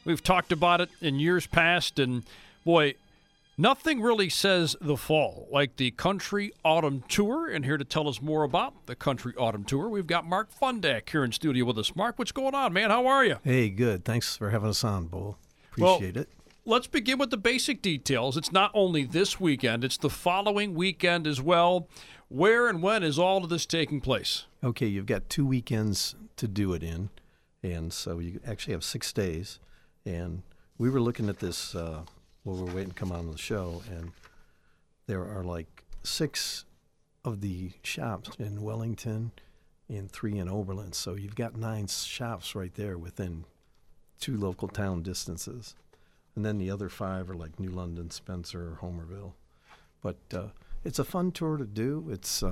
We've talked about it in years past, and boy, nothing really says the fall like the Country Autumn Tour. And here to tell us more about the Country Autumn Tour, we've got Mark Fundak here in studio with us. Mark, what's going on, man? How are you? Hey, good. Thanks for having us on, Bo. Appreciate it. Let's begin with the basic details. It's not only this weekend, it's the following weekend as well. Where and when is all of this taking place? Okay, you've got 2 weekends to do it in, and so you actually have 6 days. And we were looking at this while we were waiting to come on the show, and there are like 6 of the shops in Wellington and 3 in Oberlin. So you've got 9 shops right there within 2 local town distances. And then the other 5 are like New London, Spencer, or Homerville. But it's a fun tour to do. It's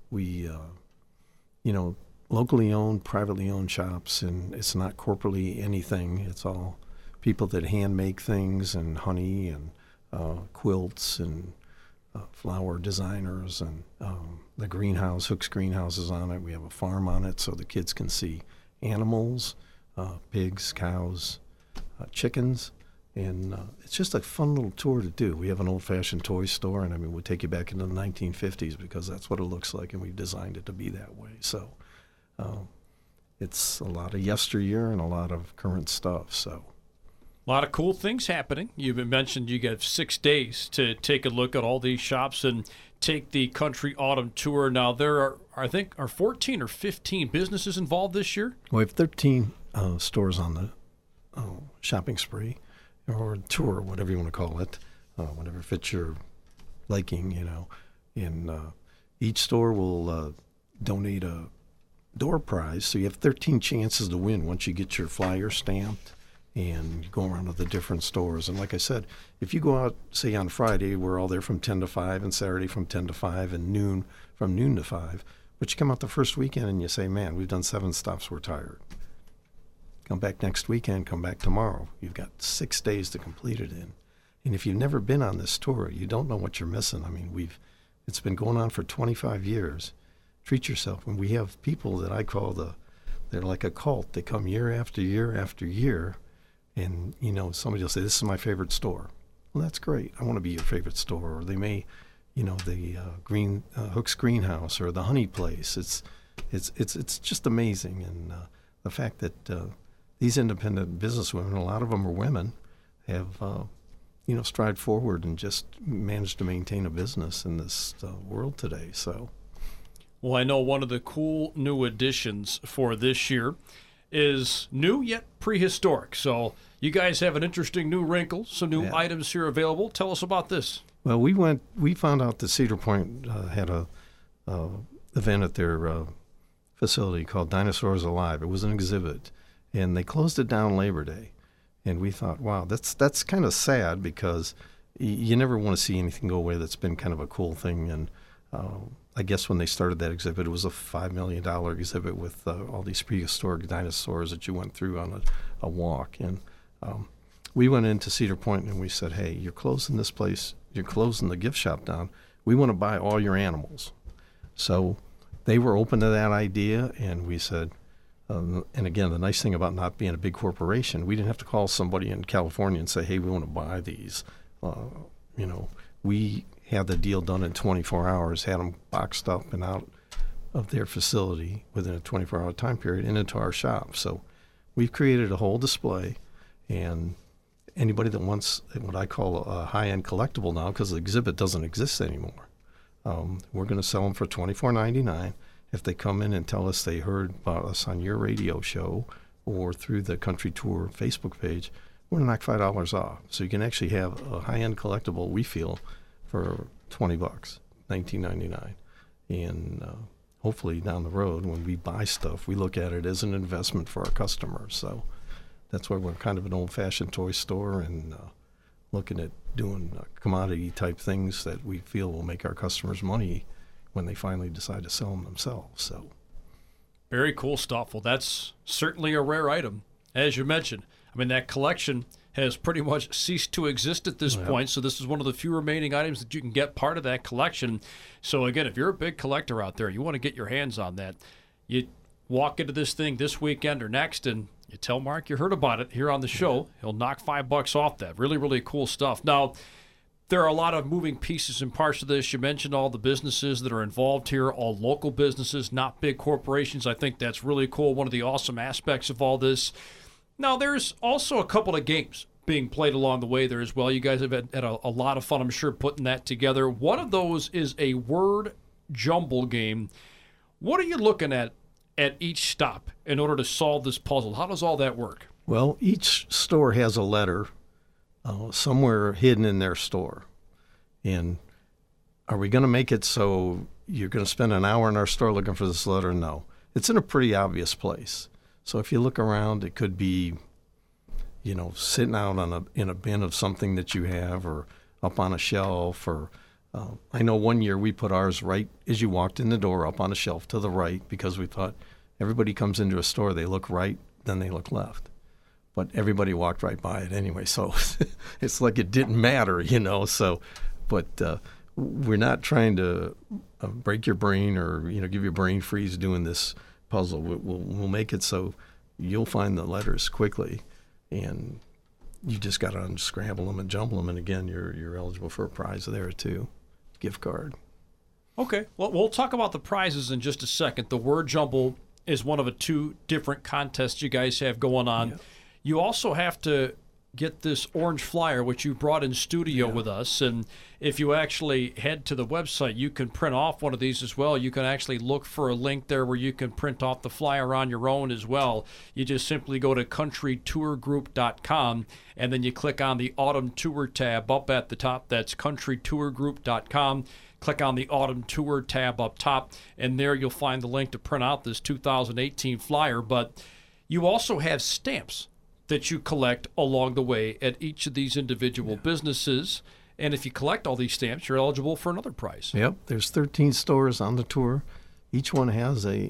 locally owned, privately owned shops, and it's not corporately anything. It's all people that hand make things and honey and quilts and flower designers and the greenhouse, Hook's Greenhouse is on it. We have a farm on it so the kids can see animals, pigs, cows, chickens. And it's just a fun little tour to do. We have an old-fashioned toy store, and we'll take you back into the 1950s because that's what it looks like, and we've designed it to be that way. So it's a lot of yesteryear and a lot of current stuff. So a lot of cool things happening. You've mentioned you got 6 days to take a look at all these shops and take the Country Autumn Tour. Now, there are, I think, 14 or 15 businesses involved this year? We have 13 stores on the shopping spree. Or tour, whatever you want to call it, whatever fits your liking, And each store will donate a door prize, so you have 13 chances to win once you get your flyer stamped and you go around to the different stores. And like I said, if you go out, say on Friday, we're all there from 10 to 5, and Saturday from 10 to 5, and from noon to 5. But you come out the first weekend and you say, man, we've done 7 stops, we're tired. Come back next weekend, come back tomorrow. You've got 6 days to complete it in. And if you've never been on this tour, you don't know what you're missing. It's been going on for 25 years. Treat yourself. And we have people that I call they're like a cult. They come year after year after year. And, somebody will say, this is my favorite store. Well, that's great. I want to be your favorite store. Or they may, the Hook's Greenhouse or the Honey Place. It's just amazing. And the fact that these independent businesswomen, a lot of them are women, have, stride forward and just managed to maintain a business in this world today. So, well, I know one of the cool new additions for this year is new yet prehistoric. So you guys have an interesting new wrinkle, some new items here available. Tell us about this. Well, we found out that Cedar Point had a event at their facility called Dinosaurs Alive. It was an exhibit, and they closed it down Labor Day. And we thought, wow, that's kind of sad because you never want to see anything go away that's been kind of a cool thing. And I guess when they started that exhibit, it was a $5 million exhibit with all these prehistoric dinosaurs that you went through on a walk. And we went into Cedar Point and we said, hey, you're closing this place, you're closing the gift shop down. We want to buy all your animals. So they were open to that idea, and we said, and again, the nice thing about not being a big corporation, we didn't have to call somebody in California and say, hey, we want to buy these. We had the deal done in 24 hours, had them boxed up and out of their facility within a 24-hour time period and into our shop. So we've created a whole display, and anybody that wants what I call a high-end collectible now, because the exhibit doesn't exist anymore, we're going to sell them for $24.99. If they come in and tell us they heard about us on your radio show or through the Country Tour Facebook page, we're going to knock $5 off. So you can actually have a high-end collectible, we feel, for $20, $19.99. And hopefully down the road, when we buy stuff, we look at it as an investment for our customers. So that's why we're kind of an old-fashioned toy store and looking at doing commodity-type things that we feel will make our customers money when they finally decide to sell them themselves. So, very cool stuff. Well, that's certainly a rare item, as you mentioned. That collection has pretty much ceased to exist at this point, so this is one of the few remaining items that you can get part of that collection. So, again, if you're a big collector out there, you want to get your hands on that, you walk into this thing this weekend or next, and You tell Mark you heard about it here on the show. He'll knock $5 off that. Really, really cool stuff. Now, there are a lot of moving pieces and parts of this. You mentioned all the businesses that are involved here, all local businesses, not big corporations. I think that's really cool. One of the awesome aspects of all this. Now, there's also a couple of games being played along the way there as well. You guys have had a lot of fun, I'm sure, putting that together. One of those is a word jumble game. What are you looking at each stop in order to solve this puzzle? How does all that work? Well, each store has a letter somewhere hidden in their store. And are we going to make it so you're going to spend an hour in our store looking for this letter? No. It's in a pretty obvious place. So if you look around, it could be, sitting out in a bin of something that you have, or up on a shelf, or I know one year we put ours right as you walked in the door, up on a shelf to the right, because we thought everybody comes into a store, they look right, then they look left. But everybody walked right by it anyway, so it's like it didn't matter, So, but we're not trying to break your brain or give you a brain freeze doing this puzzle. We'll make it so you'll find the letters quickly, and you just got to unscramble them and jumble them, and again, you're eligible for a prize there too, gift card. Okay, well, we'll talk about the prizes in just a second. The word jumble is one of the two different contests you guys have going on. Yeah. You also have to get this orange flyer, which you brought in studio with us. And if you actually head to the website, you can print off one of these as well. You can actually look for a link there where you can print off the flyer on your own as well. You just simply go to countrytourgroup.com, and then you click on the Autumn Tour tab up at the top. That's countrytourgroup.com. Click on the Autumn Tour tab up top, and there you'll find the link to print out this 2018 flyer. But you also have stamps that you collect along the way at each of these individual businesses. And if you collect all these stamps, you're eligible for another prize. Yep. There's 13 stores on the tour. Each one has a,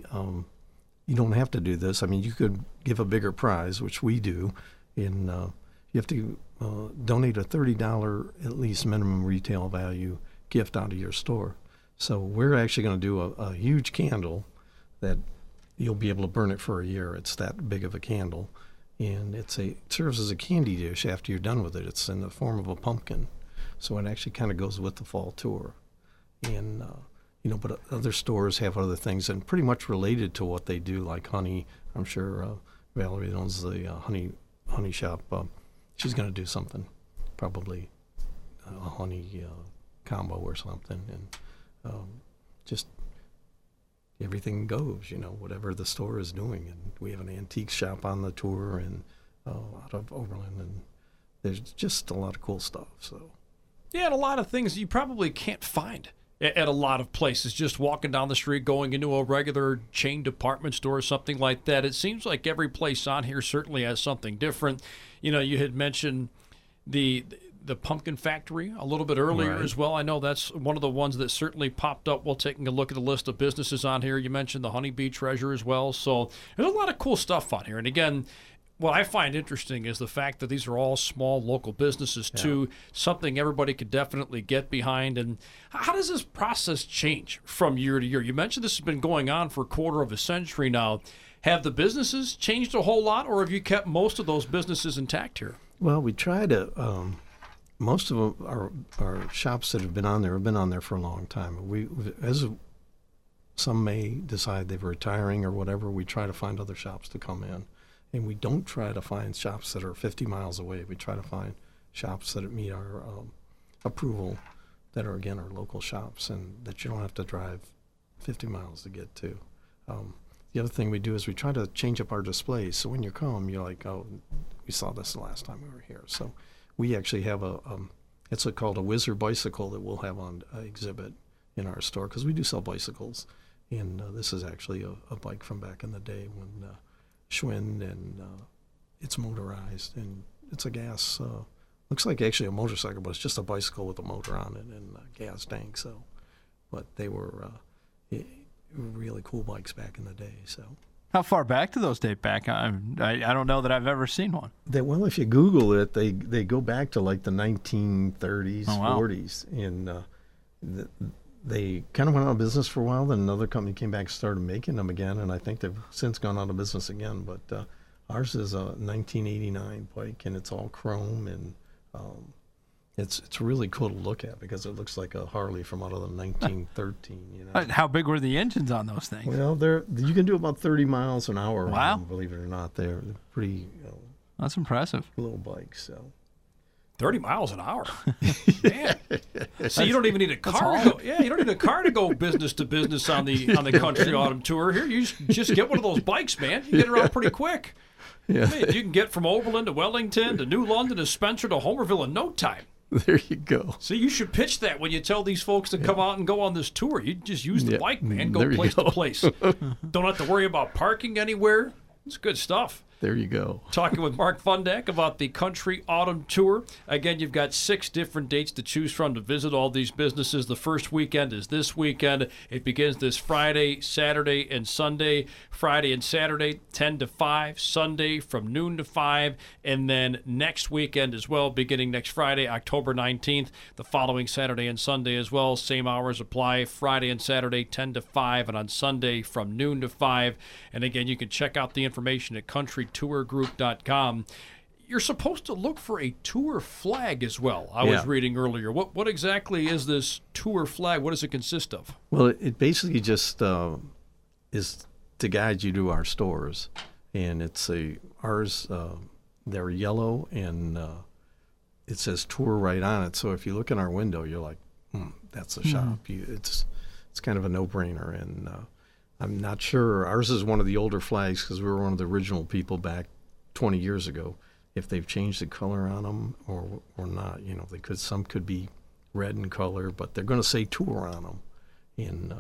you don't have to do this. I mean, you could give a bigger prize, which we do. And you have to donate a $30 at least minimum retail value gift out of your store. So we're actually going to do a huge candle that you'll be able to burn it for a year. It's that big of a candle. And it serves as a candy dish after you're done with it. It's in the form of a pumpkin. So it actually kind of goes with the fall tour. And, but other stores have other things and pretty much related to what they do, like honey. I'm sure Valerie owns the honey shop. She's going to do something, probably a honey combo or something. And just everything goes, whatever the store is doing. And we have an antique shop on the tour and out of Oberlin, and there's just a lot of cool stuff. So, yeah, and a lot of things you probably can't find at a lot of places. Just walking down the street, going into a regular chain department store or something like that. It seems like every place on here certainly has something different. You had mentioned the Pumpkin Factory a little bit earlier as well. I know that's one of the ones that certainly popped up while taking a look at the list of businesses on here. You mentioned the Honeybee Treasure as well. So there's a lot of cool stuff on here. And again, what I find interesting is the fact that these are all small local businesses too, something everybody could definitely get behind. And how does this process change from year to year? You mentioned this has been going on for a quarter of a century now. Have the businesses changed a whole lot, or have you kept most of those businesses intact here? Well, we try to... most of them are shops that have been on there for a long time. As some may decide they're retiring or whatever, we try to find other shops to come in. And we don't try to find shops that are 50 miles away. We try to find shops that meet our approval, that are, again, our local shops, and that you don't have to drive 50 miles to get to. The other thing we do is we try to change up our displays. So when you come, you're like, oh, we saw this the last time we were here. So we actually have it's called a Whizzer bicycle that we'll have on exhibit in our store, because we do sell bicycles. And this is actually a bike from back in the day when Schwinn, and it's motorized, and it's a gas, looks like actually a motorcycle, but it's just a bicycle with a motor on it and a gas tank. So, but they were really cool bikes back in the day. So. How far back do those date back? I don't know that I've ever seen one. Well, if you Google it, they go back to like the 1930s, 40s, and they kind of went out of business for a while. Then another company came back and started making them again, and I think they've since gone out of business again. But Ours is a 1989 bike, and it's all chrome, and it's really cool to look at because it looks like a Harley from out of the 1913. You know. How big were the engines on those things? Well, you can do about 30 miles an hour. Wow. On them, believe it or not, they're pretty That's impressive. little bikes. So 30 miles an hour. Man. See, you don't even need a car to go. Yeah, you don't need a car to go business to business on the Country Autumn Tour. Here, you just get one of those bikes, man. You get around pretty quick. Yeah. Man, you can get from Oberlin to Wellington to New London to Spencer to Homerville in no time. There you go. See, you should pitch that when you tell these folks to come out and go on this tour. You just use the bike, man. Go There you place go. to place. Don't have to worry about parking anywhere. It's good stuff. There you go. Talking with Mark Fundak about the Country Autumn Tour. Again, you've got 6 different dates to choose from to visit all these businesses. The first weekend is this weekend. It begins this Friday, Saturday, and Sunday. Friday and Saturday, 10 to 5. Sunday from noon to 5. And then next weekend as well, beginning next Friday, October 19th. The following Saturday and Sunday as well. Same hours apply. Friday and Saturday, 10 to 5. And on Sunday from noon to 5. And again, you can check out the information at countrytourgroup.com. You're supposed to look for a tour flag as well. I was reading earlier. What exactly is this tour flag? What does it consist of? Well, it basically just is to guide you to our stores, and it's ours. They're yellow, and it says tour right on it. So if you look in our window, you're like, that's a shop. It's kind of a no-brainer, and I'm not sure. Ours is one of the older flags because we were one of the original people back 20 years ago. If they've changed the color on them or not, you know, some could be red in color, but they're going to say tour on them, and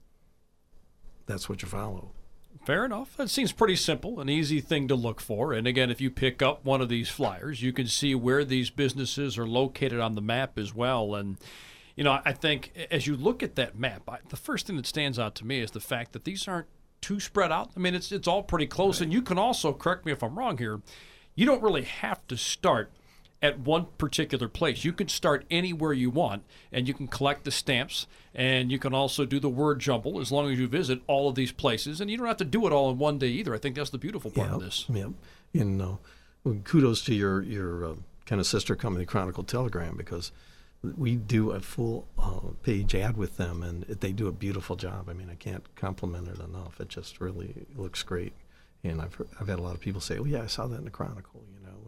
that's what you follow. Fair enough. That seems pretty simple, an easy thing to look for. And again, if you pick up one of these flyers, you can see where these businesses are located on the map as well. And you know, I think as you look at that map, the first thing that stands out to me is the fact that these aren't too spread out. I mean, it's all pretty close. Right. And you can also, correct me if I'm wrong here, you don't really have to start at one particular place. You can start anywhere you want, and you can collect the stamps, and you can also do the word jumble as long as you visit all of these places. And you don't have to do it all in one day either. I think that's the beautiful part of this. Yeah. And kudos to your kind of sister company, Chronicle Telegram, because we do a full page ad with them, and they do a beautiful job. I mean, I can't compliment it enough. It just really looks great. And I've had a lot of people say, "Oh yeah, I saw that in the Chronicle," you know.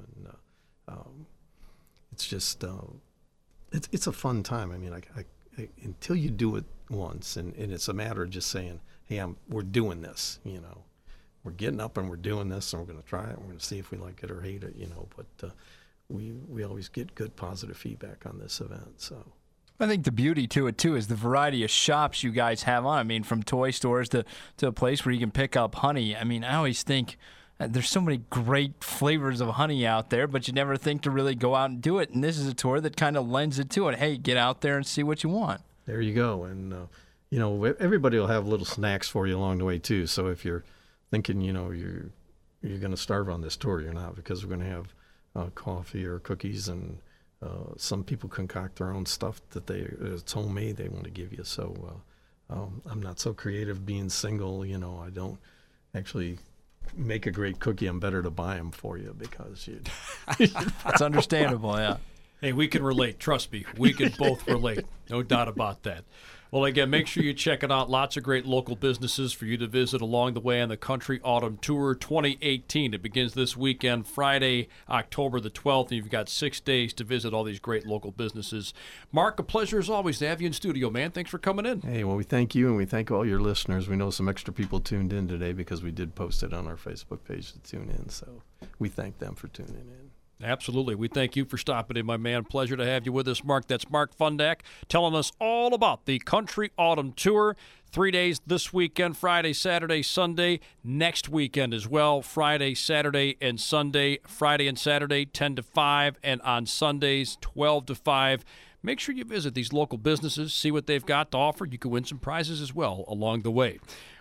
And it's just it's a fun time. I mean, I until you do it once, and it's a matter of just saying, "Hey, we're doing this," you know. We're getting up and we're doing this, and we're going to try it. We're going to see if we like it or hate it, you know. But we always get good positive feedback on this event. So I think the beauty to it too is the variety of shops you guys have on. I mean, from toy stores to a place where you can pick up honey. I mean, I always think there's so many great flavors of honey out there, but you never think to really go out and do it. And this is a tour that kind of lends it to it. Hey, get out there and see what you want. There you go. And you know, everybody will have little snacks for you along the way too. So if you're thinking, you know, you're going to starve on this tour, you're not, because we're going to have coffee or cookies, and some people concoct their own stuff that it's homemade, they want to give you. So I'm not so creative being single, you know. I don't actually make a great cookie. I'm better to buy them for you because you. That's understandable, yeah. Hey, we can relate. Trust me, we can both relate. No doubt about that. Well, again, make sure you check it out. Lots of great local businesses for you to visit along the way on the Country Autumn Tour 2018. It begins this weekend, Friday, October the 12th, and you've got 6 days to visit all these great local businesses. Mark, a pleasure as always to have you in studio, man. Thanks for coming in. Hey, well, we thank you, and we thank all your listeners. We know some extra people tuned in today because we did post it on our Facebook page to tune in, so we thank them for tuning in. Absolutely. We thank you for stopping in, my man. Pleasure to have you with us, Mark. That's Mark Fundak telling us all about the Country Autumn Tour. 3 days this weekend, Friday, Saturday, Sunday. Next weekend as well, Friday, Saturday, and Sunday. Friday and Saturday, 10 to 5, and on Sundays, 12 to 5. Make sure you visit these local businesses, see what they've got to offer. You can win some prizes as well along the way.